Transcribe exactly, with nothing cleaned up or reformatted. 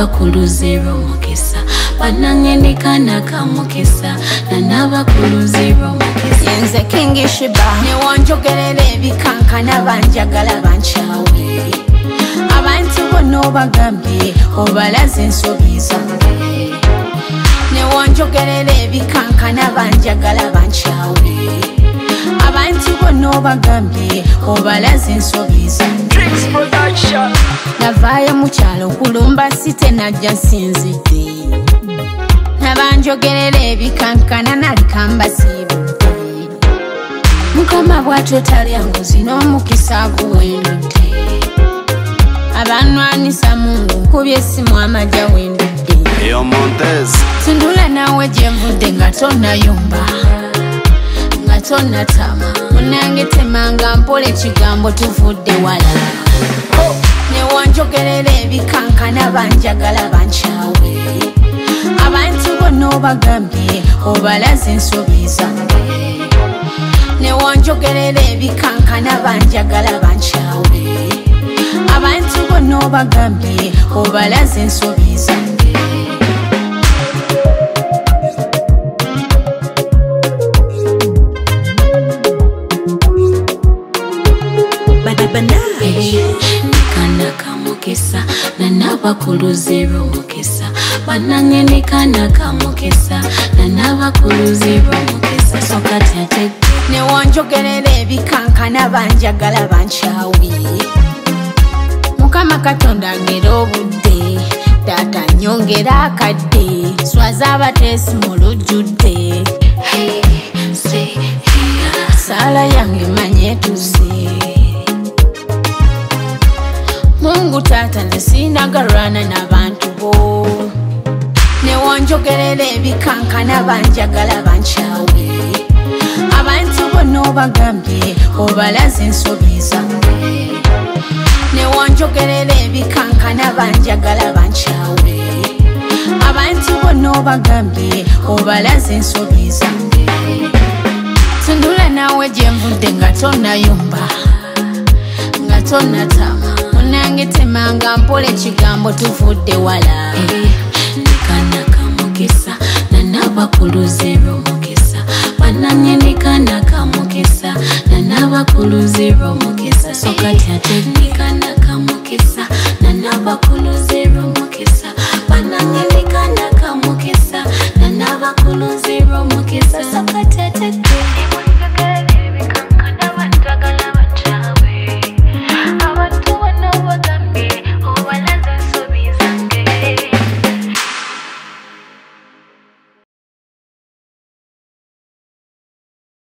nabakuluzirwa omukisa banange ndikana kamukisa na nabakuluzirwa omukisa yenze King Shiba newonjogerera ebikankana banjagala bankyawe abantu bonna obagambye obalaze ensobi zange newonjogerera ebikankana banjagala bankyawe abantu bonna obagambye obalaze ensobi zange navaayo mukyalo kulumba site najja nsinzidde nabanjogerera ebikankana nalikamba siibudde mukama bwatyo talya nguzi n'omukisa guwendudde abanwanisa mungu nkubye essimu amajja wendudde Yo Montez tundula nawe gyenvudde nga tonnayumba nga tonnatama munange temanga mpola ekigambo tuvudde wala newonjogerera ebikankana banjagala bankyawe abantu bonna obagambye obalaze ensobi zange newonjogerera ebikankana banjagala bankyawe abantu bonna obagambye obalaze ensobi zange ndikana kamukisa na nabakuluzirwa omukisa banange ndikana kamukisa na nabakuluzirwa omukisa so kati ate newonjogerera ebikankana banjagala bankyawe mukama katonda ngera obudde taata nyongera akadde swaza abateesi mu lujjudde saala yange manye tuze Mungu tata nesinagarana n'abantu bo newonjogerera ebikankana banjagala bankyawe abantu bonna obagambye obalaze ensobi zange newonjogerera ebikankana banjagala bankyawe abantu bonna obagambye obalaze ensobi zange tundula nawe gyenvudde nga tonnayumba nga tonnatama munange temanga mpola ekigambo tuvudde wala ndikana kamukisa na nabakuluzirwa omukisa banange ndikana kamukisa na nabakuluzirwa omukisa so kati ate ndikana kamukisa na nabakuluzirwa omukisa banange